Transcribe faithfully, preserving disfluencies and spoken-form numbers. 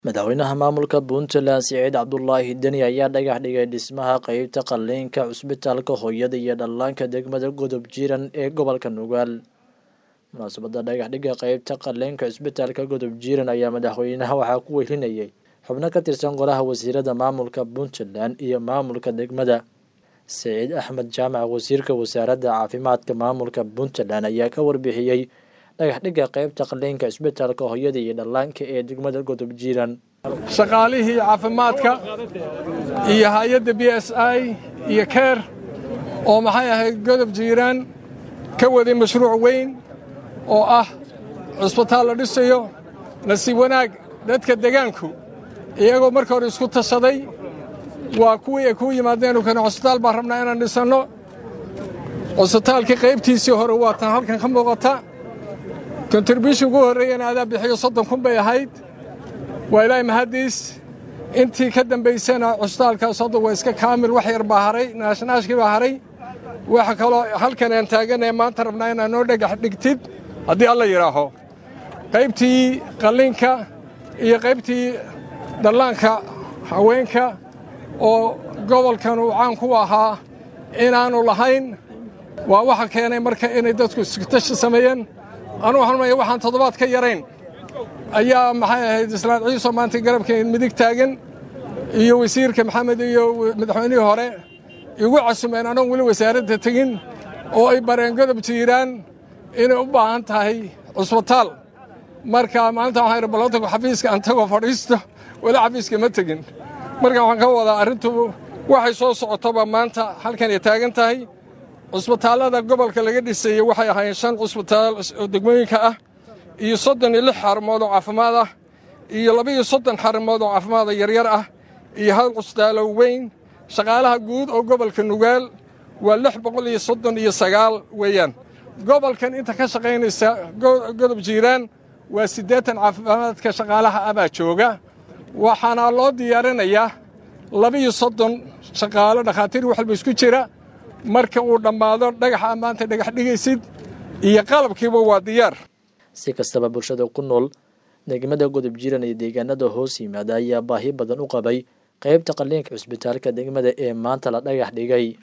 madaxweynaha maamulka Puntland Saciid Cabdullaahi Deni ayaa dhagax dhigay dhismaha qaybta qalliinka cusbitaalka hooyada iyo dhallaanka degmada Godob Jiran ee gobolka Nugaal. Munaasabadda dhagax dhigga qaybta qalliinka cusbitaalka Godob Jiran ayaa madaxweynaha waxaa ku wehelinayay xubno ka tirsan golaha wasiirada maamulka Puntland iyo maamulka degmada. Saciid Axmed Jaamac, wasiirka wasaaradda caafimaadka maamulka Puntland, ayaa ka warbixiyay dhagax dhigga qaybta qalliinka cusbitaalka hooyada iyo dhallaanka ee degmada Godob Jiran. shaqaalihii caafimaadka iyo hay'adda B S I iyo care oo maxay ahayd Godob Jiran ka waday mashruuc weyn oo ah cusbitaal la dhisayo. nasiib wanaag dadka deegaanku iyagoo marka hore isku tashaday waa kuwii ay ku yimaadeen oo kana cusbitaal baan rabnaa inaan dhisano. cusbitaalkii qaybtiisii hore waa tan halkan ka muuqata. contribution ugu horreeyana adaa bixiyo soddon kun bay ahayd. waa ilaahay mahadiis. intii ka dambaysana cusbitaalkaas hadda waa iska kaamil, wax yar baa haray, naashnaashkii baa haray. waxa kaloo halkan aan taaganay maanta rabnaa inaan noo dhagax dhigtid haddii alla yidhaaho qaybtii qalliinka iyo qaybtii dhallaanka haweenka oo gobolkan uu caan ku ahaa inaanu lahayn. waa waxa keenay marka inay dadku iskutashi sameeyeen. anuu halmaya waxaan toddobaad ka yarayn ayaa maxay ahayd islaan ciiso maanta garabkeen midig taagan iyo wasiirka maxamed iyo madaxweynihii hore igu casumeen anoon weli wasaaradda tegin oo ay bareen Godob Jiran inay u baahan tahay cusbitaal. marka maanta waxaan rabaa ballantagu xafiiska aan tago fadhiisto weli xafiiska ma tegin. marka waxaan ka wadaa arrintu waxay soo socotaba maanta halkan ay taagan tahay. cusbitaallada gobolka laga dhisayey waxay ahaayeen shan cusbitaal oo degmooyinka ah iyo soddon iyo lix xarumood oo caafimaad ah iyo laba iyo soddon xarumood oo caafimaad yaryar ah iyo hal cusbitaalo weyn. shaqaalaha guud oo gobolka Nugaal waa lix boqol iyo soddon iyo sagaal weeyaan. gobolkan inta ka shaqaynaysa Godob Jiran waa siddeetan caafimaadka shaqaalaha abaa jooga. waxaana loo diyaarinayaa laba iyo soddon shaqaalo dhakhaatiir wax walba isku jira. marka uu dhammaado dhagaxa maanta dhagax dhigaysid iyo qalabkiiba waa diyaar. si kastaba bulshada ku nool degmada Godob Jiran iyo deegaanada hoos yimaada ayaa baahi badan u qabay qaybta qalliinka cusbitaalka degmada ee maanta la dhagax dhigay.